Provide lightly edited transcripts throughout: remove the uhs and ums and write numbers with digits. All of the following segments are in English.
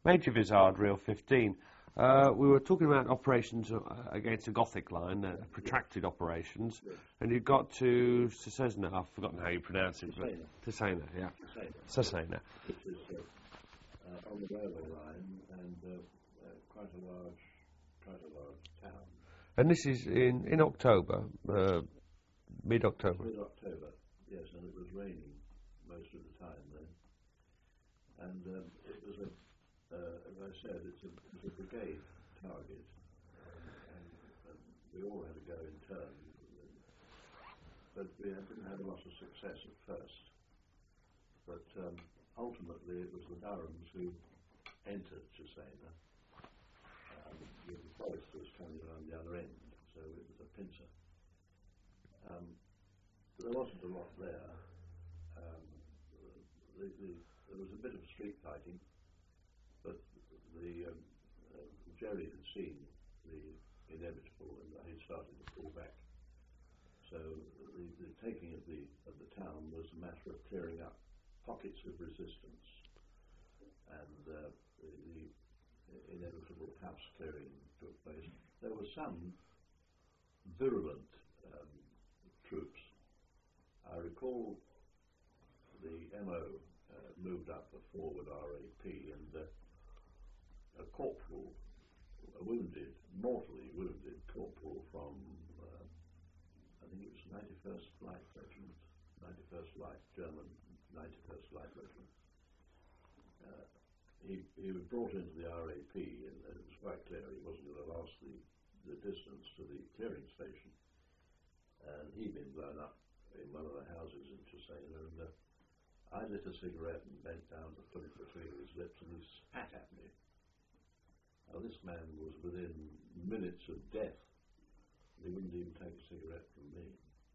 Major Vizard, Reel 15. We were talking about operations against the Gothic line, protracted operations, and you got to Cesena. I've forgotten how you pronounce it. Cesena, yeah. Cesena. Which is on the railway line and quite a large town. And this is in October, mid-October. Mid-October, yes, and it was raining most of the time then. And it was as I said, it was a brigade target, and we all had to go in turn. But we didn't have a lot of success at first. But ultimately, it was the Durhams who entered Cesena, with the foresters coming around the other end. So it was a pincer. There wasn't a lot there. There was a bit of street fighting. But Jerry had seen the inevitable, and he started to pull back. So the taking of the town was a matter of clearing up pockets of resistance, and the inevitable house clearing took place. There were some virulent troops. I recall the MO moved up a forward RAP, and a corporal, mortally wounded corporal from, I think it was 91st Light Regiment, 91st Light, German 91st Light Regiment. He was brought into the RAP, and it was quite clear he wasn't going to last the distance to the clearing station. And he'd been blown up in one of the houses in Cesena, and I lit a cigarette and bent down to put it between his lips, and he spat at me. Now, this man was within minutes of death. He wouldn't even take a cigarette from me.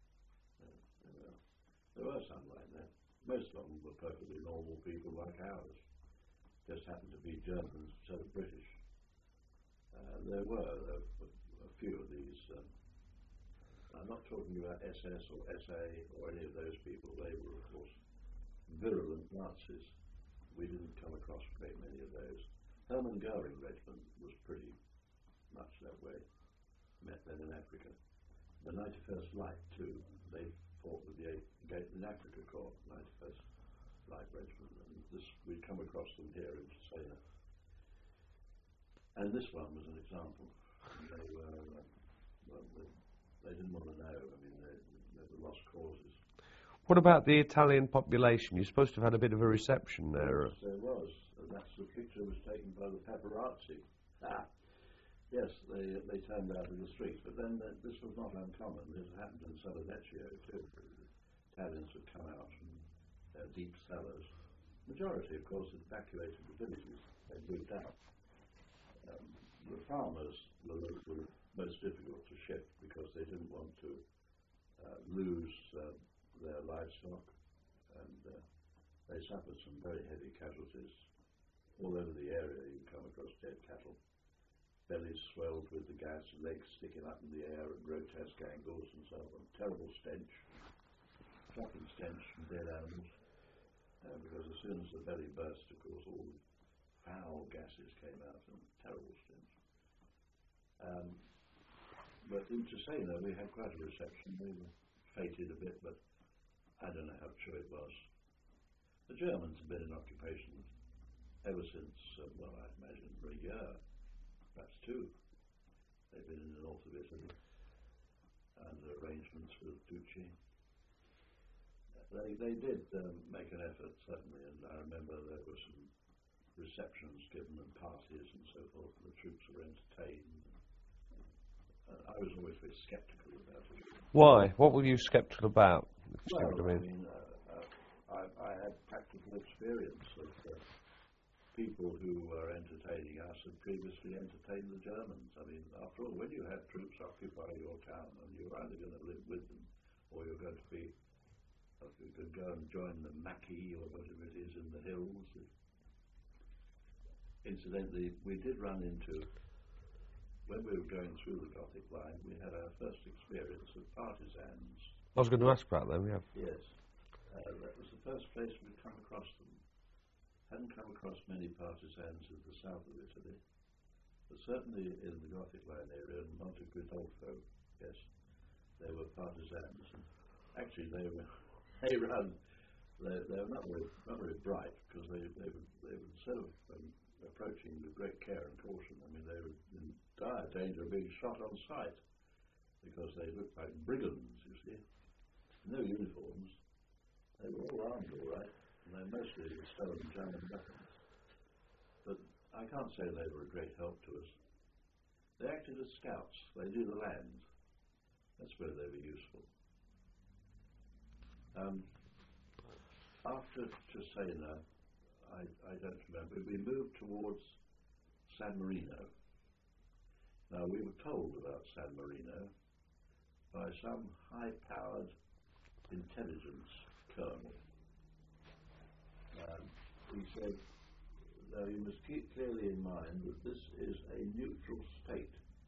There were some like that. Most of them were perfectly normal people like ours. Just happened to be Germans instead of British. There were a few of these. I'm not talking about SS or SA or any of those people. They were, of course, virulent Nazis. We didn't come across a great many of those. Hermann Goering Regiment was pretty much that way. Met them in Africa. The 91st Light too. They fought with the Africa Corps, 91st Light Regiment, and we'd come across them here in Cesena. And this one was an example. They were, they didn't want to know. I mean, they were lost causes. What about the Italian population? You're supposed to have had a bit of a reception there. Yes, there was. And that's the picture was taken by the paparazzi. Yes, they turned out in the streets. But then this was not uncommon. This happened in Saladecchio too. Italians had come out from their deep cellars. Majority, of course, had evacuated the villages. They moved out. The farmers were most difficult to shift because they didn't want to lose their livestock, and they suffered some very heavy casualties. All over the area you come across dead cattle, bellies swelled with the gas, legs sticking up in the air at grotesque angles and so on. Terrible stench, shocking stench from dead animals, because as soon as the belly burst, of course, all the foul gases came out and terrible stench. But in Cesena we had quite a reception. We were feted a bit, but I don't know how true it was. The Germans have been in occupation ever since, well, I imagine for a year, perhaps two. They've been in the north of Italy under arrangements with Ducci. They did make an effort, certainly, and I remember there were some receptions given and parties and so forth, and the troops were entertained. I was always a bit sceptical about it. Why? What were you sceptical about? Well, I had practical experience of people who were entertaining us had previously entertained the Germans. I mean, after all, when you have troops occupy your town, and you're either going to live with them, or you're going to be, you could go and join the Maquis or whatever it is in the hills. Incidentally, we did run into, when we were going through the Gothic line, we had our first experience of partisans. I was going to ask about them, yeah. Yes. That was the first place we'd come across them. hadn't come across many partisans in the south of Italy, but certainly in the Gothic line area, in Monte Gridolfo, yes, there were partisans. And actually, they were not very bright, because they were sort of approaching with great care and caution. I mean, they were in dire danger of being shot on sight, because they looked like brigands, you see. No uniforms. They were all armed all right, and they mostly stolen German weapons. But I can't say they were a great help to us. They acted as scouts. They knew the land. That's where they were useful. After Cesena, I don't remember, we moved towards San Marino. Now, we were told about San Marino by some high-powered intelligence colonel. He said, now you must keep clearly in mind that this is a neutral state.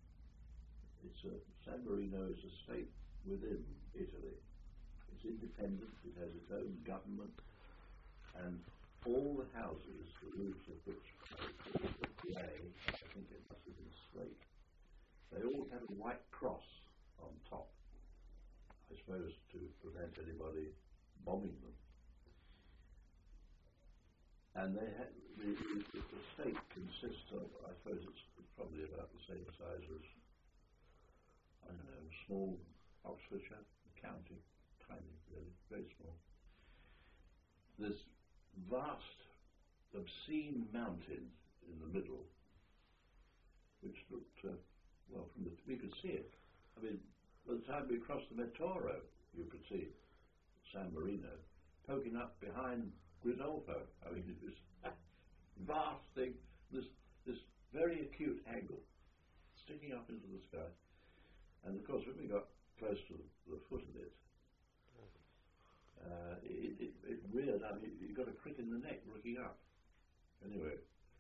San Marino is a state within Italy. It's independent, it has its own government, and all the houses, the roofs of which were grey, I think it must have been slate, they all had a white cross on top, I suppose to prevent anybody bombing them. And they had, the state consists of, I suppose it's probably about the same size as, I don't know, small Oxfordshire, county, tiny, really, very small. This vast, obscene mountain in the middle, which looked, well, we could see it. I mean, by the time we crossed the Meteoro, you could see San Marino poking up behind Gridolfo. I mean, it was a vast thing, this very acute angle, sticking up into the sky. And of course, when we got close to the foot of it, it reared up. You got a crick in the neck looking up. Anyway,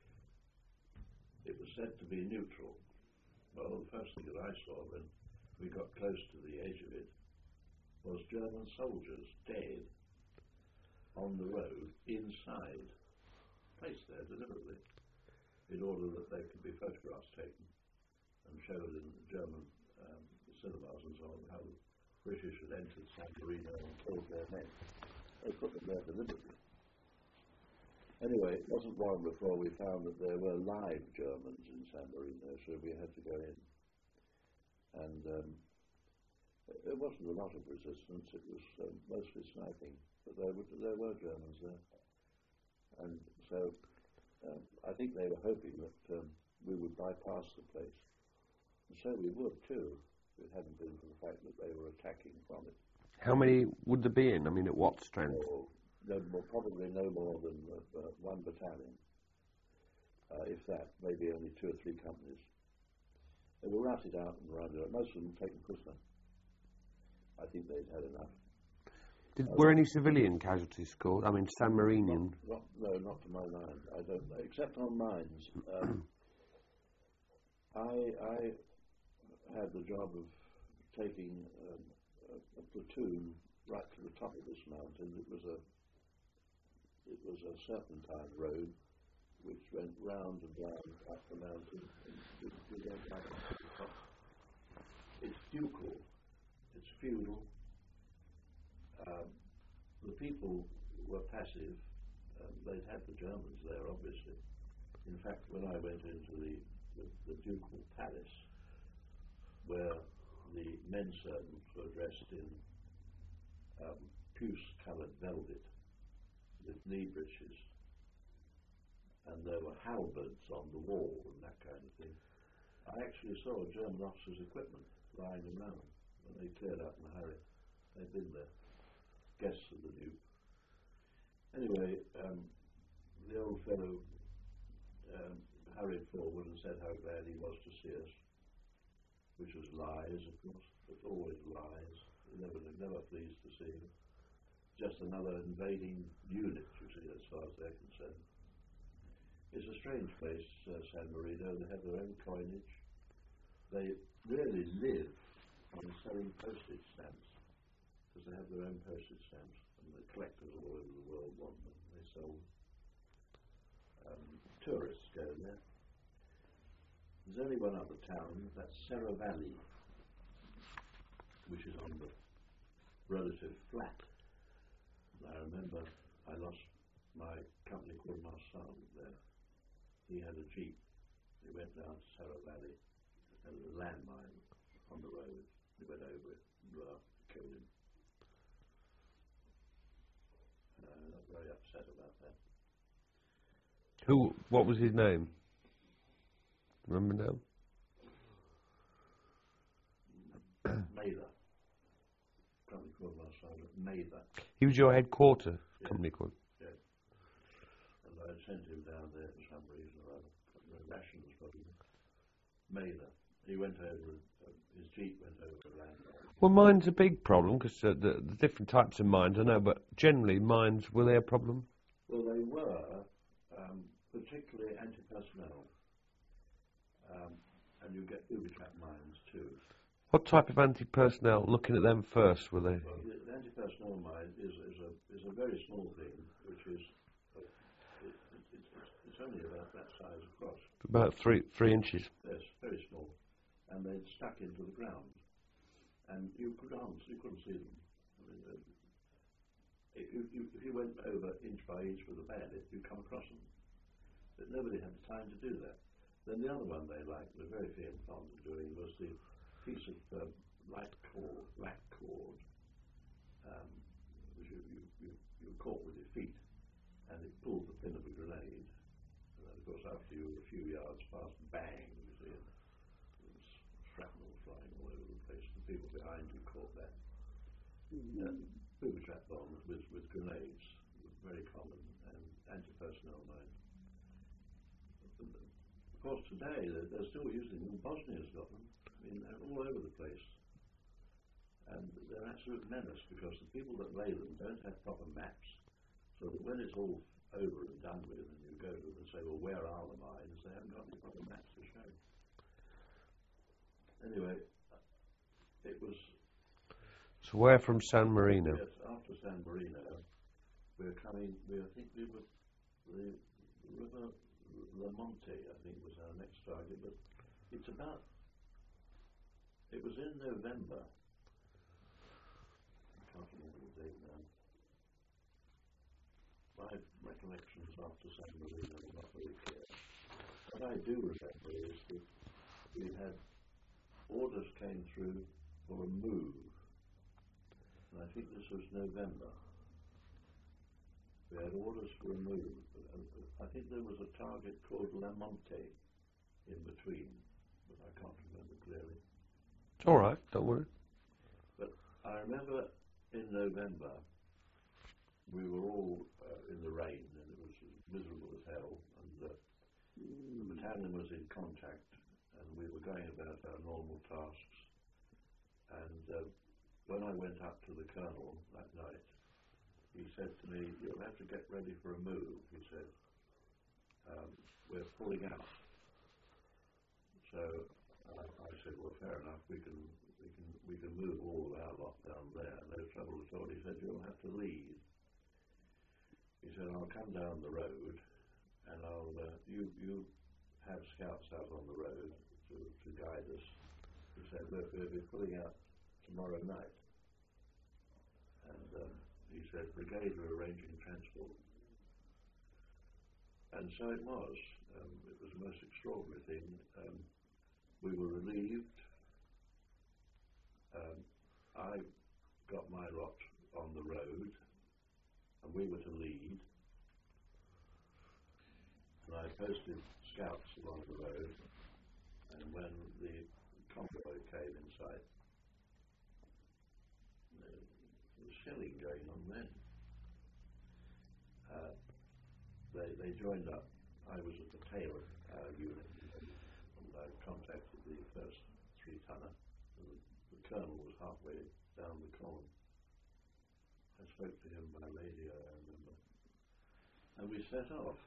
it was said to be neutral. Well, the first thing that I saw when we got close to the edge of it was German soldiers dead on the road inside, placed there deliberately, in order that they could be photographs taken and showed in German cinemas and so on how the British had entered San Marino and killed their men. They put them there deliberately. Anyway, it wasn't long before we found that there were live Germans in San Marino, so we had to go in. And there wasn't a lot of resistance, it was mostly sniping, but there were Germans there. And so I think they were hoping that we would bypass the place. And so we would too, if it hadn't been for the fact that they were attacking from it. How many would there be in? I mean, at what strength? Probably no more than one battalion. If that, maybe only 2 or 3 companies. They were routed out and rounded up, most of them taken prisoner. I think they'd had enough. Were any civilian casualties caused? I mean, San Marino? No, not to my mind. I don't know, except on mines. I had the job of taking a platoon right to the top of this mountain. It was a serpentine road which went round and round up the mountain. And we went right up to the top. It's ducal. It's feudal. The people were passive. They'd had the Germans there, obviously. In fact, when I went into the ducal palace, where the men servants were dressed in puce-coloured velvet with knee breeches, and there were halberds on the wall and that kind of thing, I actually saw a German officer's equipment lying around, and they cleared out in a hurry. They'd been there, guests of the Duke. Anyway, the old fellow hurried forward and said how glad he was to see us, which was lies, of course, but always lies. Never pleased to see him. Just another invading unit, you see, as far as they're concerned. It's a strange place, San Marino. They have their own coinage. They really live on selling postage stamps, because they have their own postage stamps, and the collectors all over the world want them. They sell them. tourists go there. There's only one other town, that's Cerro Valley, which is on the relative flat. And I remember I lost my company called Marsan there. He had a jeep. He went down to Cerro Valley. There was a landmine on the road. He went over it, blew up, killed him. I was very upset about that. What was his name? Remember now? Mather. Company called Marsan, Mather. He was your headquarter Yeah. company called. Yeah. And I sent him down there for some reason or other. Rations probably. Mather. He went over, his jeep went over a landmine. Well, mine's a big problem because the different types of mines, I know, but generally mines, were they a problem? Well, they were, particularly anti-personnel. And you get booby-trap mines too. What type of anti-personnel, looking at them first, were they? Well, the anti-personnel mine is a very small thing, which is, it's only about that size across. About 3 inches. Yes, very small. And they'd stuck into the ground. And you couldn't see them. I mean, if you went over inch by inch with a bandit, you'd come across them. But nobody had the time to do that. Then the other one they liked, were very fond of doing, was the piece of black cord, which you caught with your feet, and it pulled the pin of a grenade. And of course, after you were a few yards past, bang, you see it. There was shrapnel flying all over the place. The people behind you caught that. Booby trap bombs with grenades were very common, and anti-personnel mines. Of course, today they're still using them. Bosnia's got them. I mean, they're all over the place. And they're absolute menace because the people that lay them don't have proper maps. So that when it's all over and done with, and you go to them and say, well, where are the mines? They haven't got any proper maps to show. Anyway, it was... So where from San Marino? Yes, after San Marino, I think we were, the river La Monte, I think, was our next target, but it was in November. I can't remember the date now. My recollections after San Marino are not very clear. What I do remember is that we had orders came through for a move, and I think this was November. We had orders for a move. I think there was a target called La Monte in between, but I can't remember clearly. It's all right, don't worry. But I remember in November we were all in the rain, and it was miserable as hell, and the battalion was in contact, and we were going about our normal tasks. And when I went up to the colonel that night, he said to me, "You'll have to get ready for a move," he said. "We're pulling out." So I said, "Well, fair enough, we can move all of our lot down there, no trouble at all." He said, "You'll have to lead." He said, "I'll come down the road, and you have scouts out on the road to guide us." He said, "We'll be pulling out tomorrow night." And he said, "Brigade are arranging transport." And so it was. It was the most extraordinary thing. We were relieved. I got my lot on the road, and we were to lead. And I posted scouts along the road, and when the convoy came in sight, there was shelling going on then. They joined up. I was at the tail of our unit, and I contacted the first 3-tonner. The colonel was halfway down the column. I spoke to him by radio, I remember. And we set off.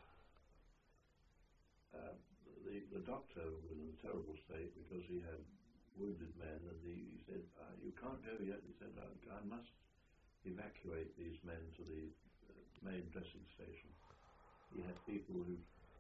The doctor was in a terrible state because he had wounded men, and he said, "You can't go yet." He said, I must evacuate these men to the main dressing station." He had people who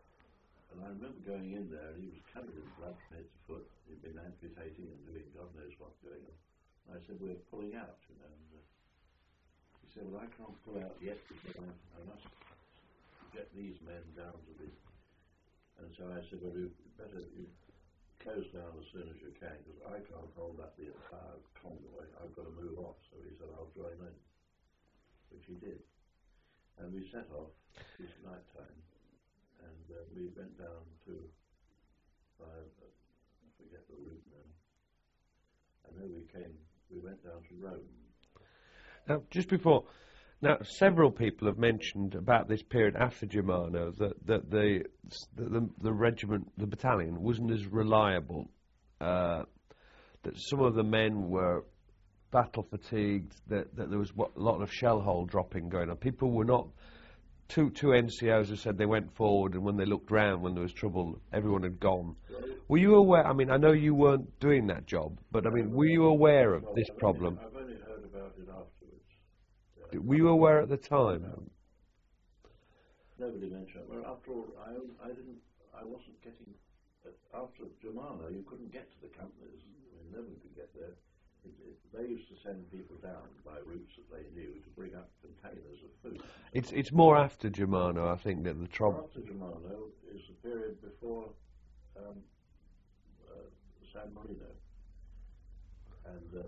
I remember going in there, and he was covered in blood from head to foot. He'd been amputating and doing God knows what going on. And I said, we're pulling out, you know. And, he said, well, I can't pull out yet because I must get these men down to the... And so I said, well, you better close down as soon as you can, because I can't hold up the entire convoy. I've got to move off. So he said, I'll join in, which he did. And we set off. It was night time. And we went down to, I forget the route now. And then we went down to Rome. Now, just before, several people have mentioned about this period after Germano that the regiment, the battalion, wasn't as reliable. That some of the men were battle fatigued. That there was a lot of shell hole dropping going on. People were not. Two NCOs have said they went forward, and when they looked round when there was trouble, everyone had gone. Were you aware? I mean, I know you weren't doing that job, but I mean, were you aware of this problem? I've only heard about it afterwards. Were you aware at the time? Nobody mentioned it. Well, after all, I wasn't getting... After Germano, you couldn't get to the companies. I mean, nobody could get there. They used to send people down by routes that they knew to bring up containers of food. It's more after Germano, I think, that the trouble... After Germano is the period before San Marino. And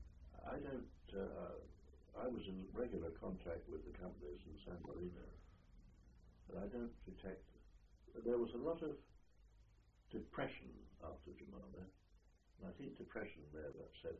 I was in regular contact with the companies in San Marino, but I don't detect... There was a lot of depression after Germano, and I think depression there that said...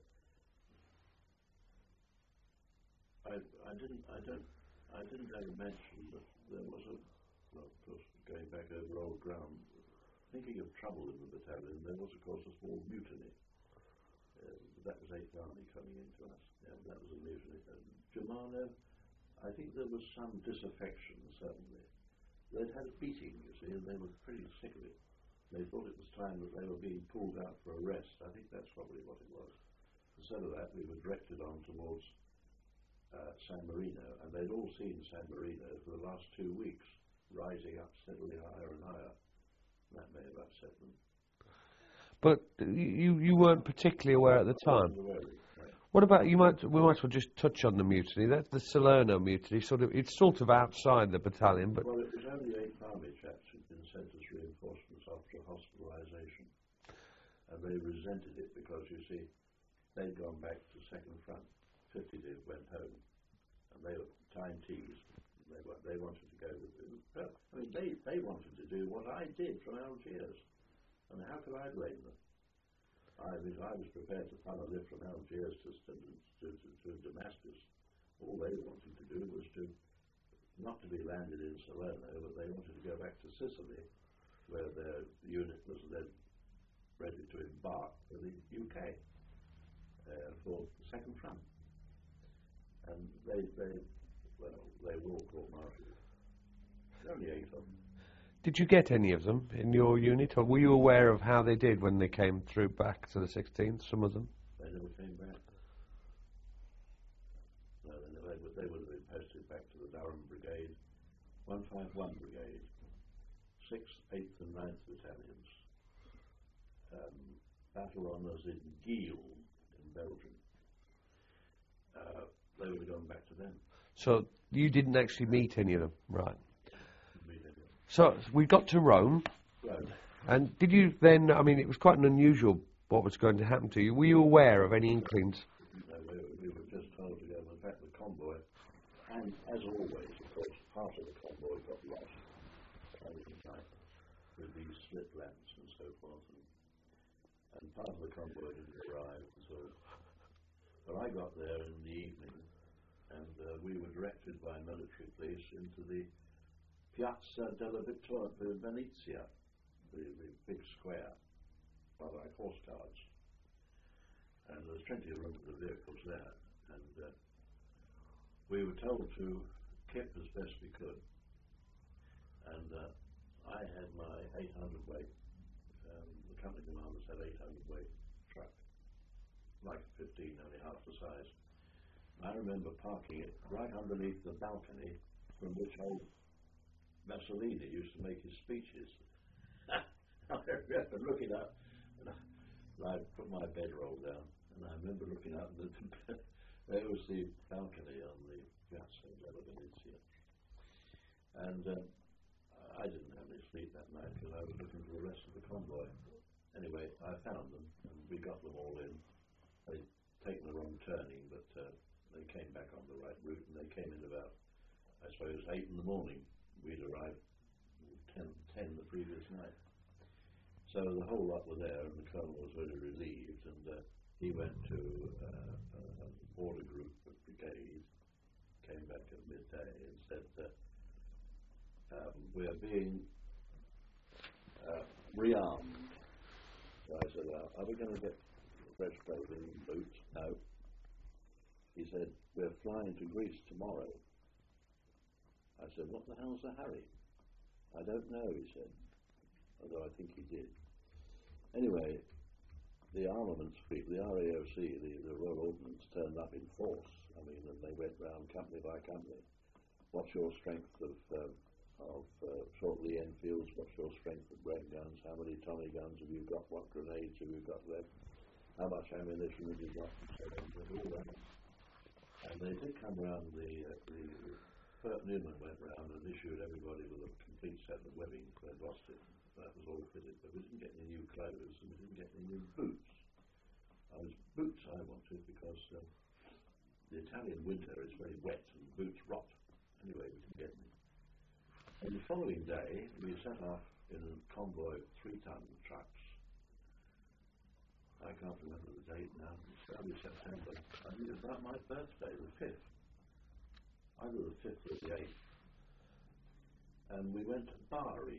I didn't ever mention that there was well, of course, going back over old ground, thinking of trouble in the battalion, there was, of course, a small mutiny. That was 8th Army coming into us. Yeah, that was a mutiny. Germano, I think there was some disaffection, certainly. They'd had a beating, you see, and they were pretty sick of it. They thought it was time that they were being pulled out for a rest. I think that's probably what it was. Instead of that, we were directed on towards San Marino, and they'd all seen San Marino for the last 2 weeks, rising up steadily higher and higher. That may have upset them. But you weren't particularly aware at the time. What about we might as well just touch on the mutiny. That's the Salerno mutiny. It's sort of outside the battalion, but well, it was only 8th Army chaps who'd been sent as reinforcements after hospitalisation, and they resented it because you see, they'd gone back to second front. 50 went home, and they were time teased. They wanted to go. I mean, they wanted to do what I did from Algiers. I mean, how could I blame them? I was prepared to follow live from Algiers to Damascus. All they wanted to do was not to be landed in Salerno, but they wanted to go back to Sicily, where their unit was then ready to embark for the UK for the second front. And they were all court-martialed. Only 8 of them. Did you get any of them in your unit, or were you aware of how they did when they came through back to the 16th, some of them? They never came back. No, they would have been posted back to the Durham Brigade, 151 Brigade, 6th, 8th and 9th Battalions. Battle honours in Guil in Belgium. They would have gone back to them. So you didn't actually meet any of them, right? So we got to Rome, Right. and did you then, I mean, it was quite an unusual what was going to happen to you. Were you aware of any inklings? No, we were just told to go. In fact, the convoy, and as always, of course, part of the convoy got lost with these split lamps and so forth, and part of the convoy didn't arrive. But I got there in the evening, and we were directed by military police into the Piazza della Vittoria, Venezia, the big square, rather like horse cards. And there's plenty of room for the vehicles there. And we were told to kip as best we could. And I had my 800 weight, the company commanders had 800 weight truck, like 15, only half the size. And I remember parking it right underneath the balcony from which old Mussolini used to make his speeches. put my bedroll down, and I remember looking out and there was the balcony on the Piazza della Venezia. And I didn't have any sleep that night because I was looking for the rest of the convoy. Anyway, I found them, and we got them all in. They'd taken the wrong turning, but they came back on the right route, and they came in about, I suppose, 8 in the morning. We'd arrived 10 the previous night. So the whole lot were there, and the colonel was very relieved, and he went to an order group of brigade, came back at midday and said, we're being rearmed. So I said, are we going to get fresh clothing and boots? No. He said, we're flying to Greece tomorrow. I said, what the hell's the hurry? I don't know, he said, although I think he did. Anyway, the armaments fleet, the RAOC, the Royal Ordnance, turned up in force. I mean, and they went round company by company. What's your strength of short-lee Enfields? What's your strength of Bren guns? How many Tommy guns have you got? What grenades have you got left? How much ammunition have you got? All that. And they did come round. Bert Newman went round and issued everybody with a complete set of webbing. They'd lost it. That was all fitted, but we didn't get any new clothes and we didn't get any new boots. Boots I wanted because the Italian winter is very wet and boots rot. Anyway, we didn't get any. On the following day, we set off in a convoy of 3-ton trucks. I can't remember the date now. It's early September. I think it was about my birthday, the 5th. Either the 5th or the 8th. And we went to Bari.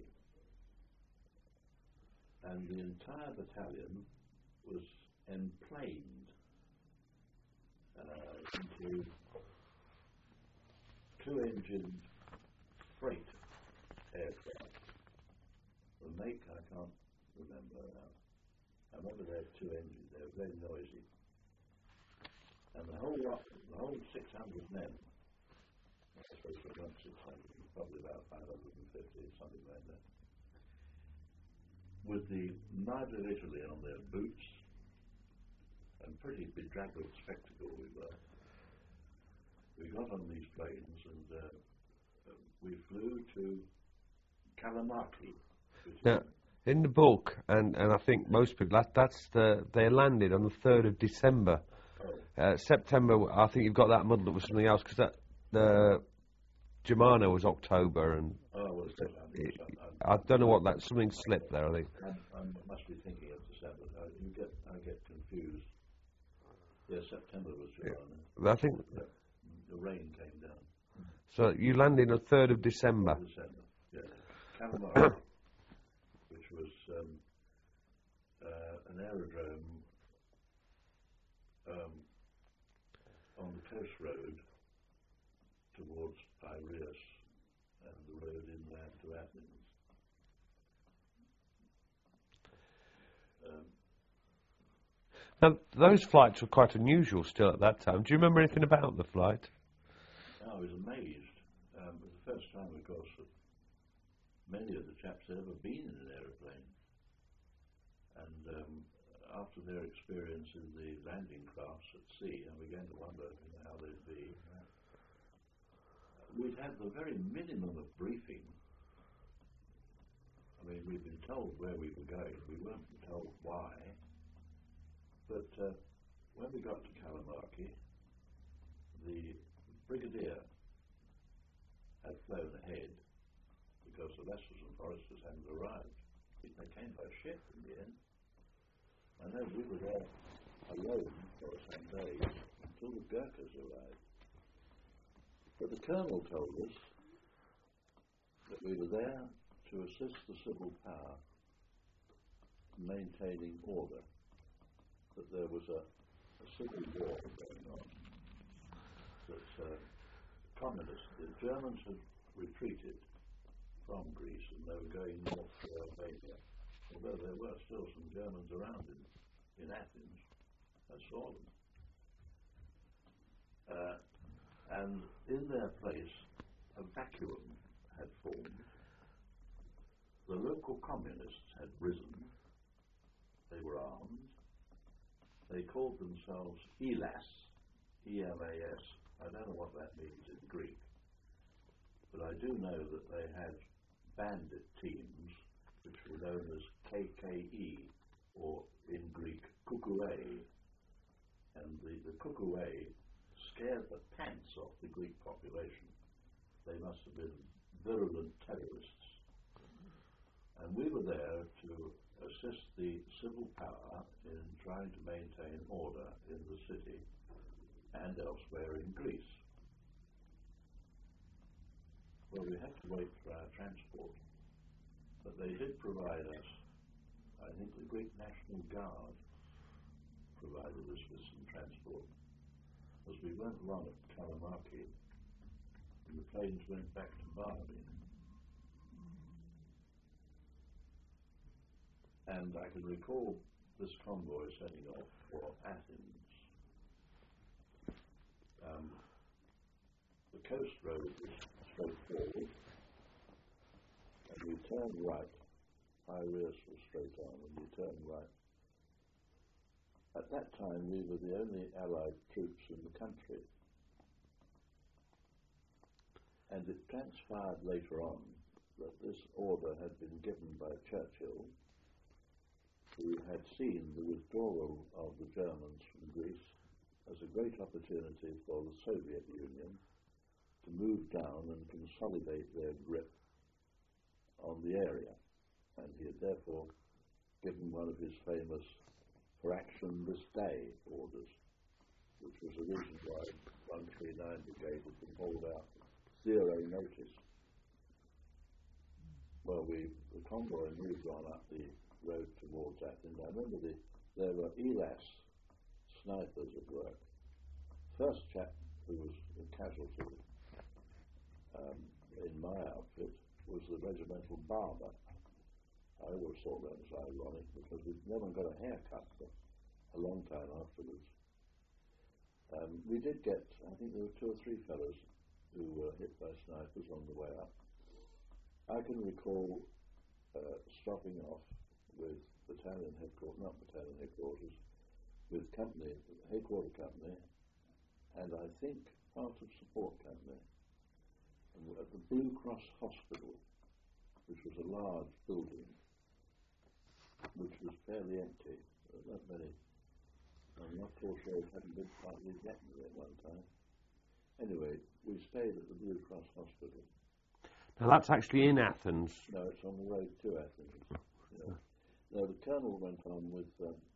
And the entire battalion was emplaned into 2-engined freight aircraft. The make I can't remember now. I remember they had 2 engines. They were very noisy. And the whole 600 men, I suppose it was 600, probably about 550, something like that, with the mud of Italy on their boots, and pretty bedraggled spectacle we were. We got on these planes and we flew to Kalamaki. Now, in the book, and I think most people, they landed on the 3rd of December. September, I think you've got that muddled up with something else, because the Germano was October, and I don't know what that, something slipped there, I think. I must be thinking of December. I get confused. Yeah, September was Germano. I think the rain came down. So you landed on the 3rd of December. Yeah. Kalamaki, which was an aerodrome on the coast road towards Piraeus and the road inland to Athens. Now, those flights were quite unusual still at that time. Do you remember anything about the flight? I was amazed. It was the first time, of course, that many of the chaps had ever been in an aeroplane. And after their experience in the landing crafts at sea, I began to wonder how they'd be. We'd had the very minimum of briefing. I mean, we'd been told where we were going. We weren't told why. But when we got to Kalamaki, the brigadier had flown ahead because the Lesters and Foresters hadn't arrived. They came by ship in the end. I know we were there alone for some days until the Gurkhas arrived. But the colonel told us that we were there to assist the civil power in maintaining order, that there was a civil war going on, that communists, the Germans had retreated from Greece and they were going north to Albania, although there were still some Germans around in Athens. I saw them. And in their place, a vacuum had formed. The local communists had risen. They were armed. They called themselves ELAS, E-L-A-S. I don't know what that means in Greek, but I do know that they had bandit teams which were known as KKE, or in Greek, Kukoué. And the Kukoué scared the pants off the Greek population. They must have been virulent terrorists. And we were there to assist the civil power in trying to maintain order in the city and elsewhere in Greece. Well, we had to wait for our transport, but they did provide us, I think the Greek National Guard provided us with some transport, as we went along at Kalamaki, and the planes went back to Bali. And I can recall this convoy setting off for Athens. The coast road was straightforward, and we turned right. Piraeus was straight on, and we turned right. At that time, we were the only Allied troops in the country. And it transpired later on that this order had been given by Churchill, who had seen the withdrawal of the Germans from Greece as a great opportunity for the Soviet Union to move down and consolidate their grip on the area. And he had therefore given one of his famous "for action this day" orders, which was the reason why 139 Brigade had been hauled out zero notice. Well, the convoy moved on up the road towards Athens. I remember there were ELAS snipers at work. First chap who was a casualty in my outfit was the regimental barber. I always thought that was ironic because no one got a haircut for a long time afterwards. We did get, I think there were 2 or 3 fellows who were hit by snipers on the way up. I can recall stopping off with battalion headquarters, not battalion headquarters, with company, headquarter company, and I think part of support company, at the Blue Cross Hospital, which was a large building, which was fairly empty. There were not many. I'm not so sure it hadn't been partly evacuated at one time. Anyway, we stayed at the Blue Cross Hospital. Now that's actually in Athens. No, it's on the road to Athens. Yeah. No, the colonel went on with,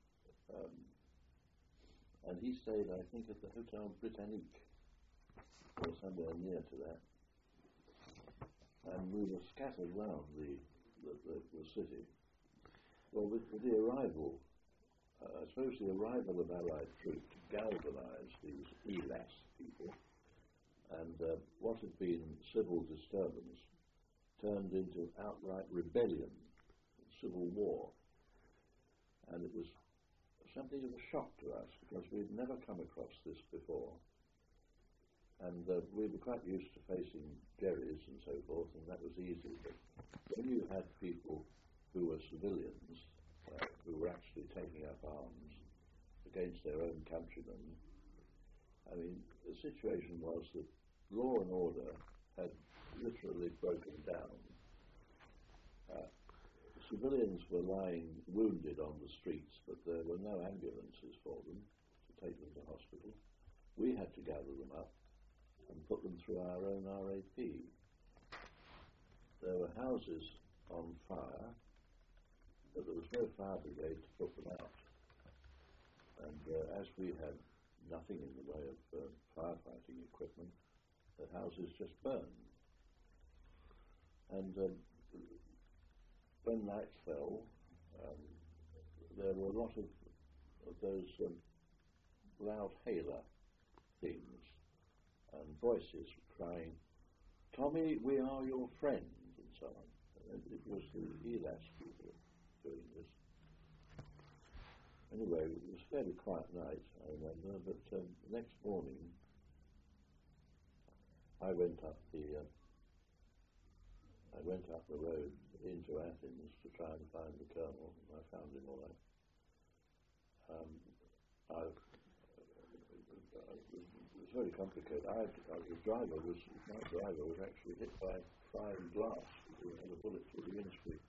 and he stayed, I think, at the Hotel Britannique, or somewhere near to that. And we were scattered round the city. Well, with the arrival, I suppose the arrival of Allied troops galvanised these ELAS people, and what had been civil disturbance turned into outright rebellion, civil war. And it was something of a shock to us because we'd never come across this before. And we were quite used to facing Jerry's and so forth, and that was easy. But when you had people who were civilians, who were actually taking up arms against their own countrymen, I mean, the situation was that law and order had literally broken down. Civilians were lying wounded on the streets, but there were no ambulances for them to take them to hospital. We had to gather them up and put them through our own RAP. There were houses on fire, but there was no fire brigade to put them out. And as we had nothing in the way of firefighting equipment, the houses just burned. And when night fell, there were a lot of those loud hailer things and voices crying, "Tommy, we are your friend," and so on. And it was the ELAS people doing this. Anyway, it was a fairly quiet night, I remember, but the next morning I went up the road into Athens to try and find the colonel, and I found him all right. it's very complicated. My driver was actually hit by flying glass. He had a bullet through the windscreen.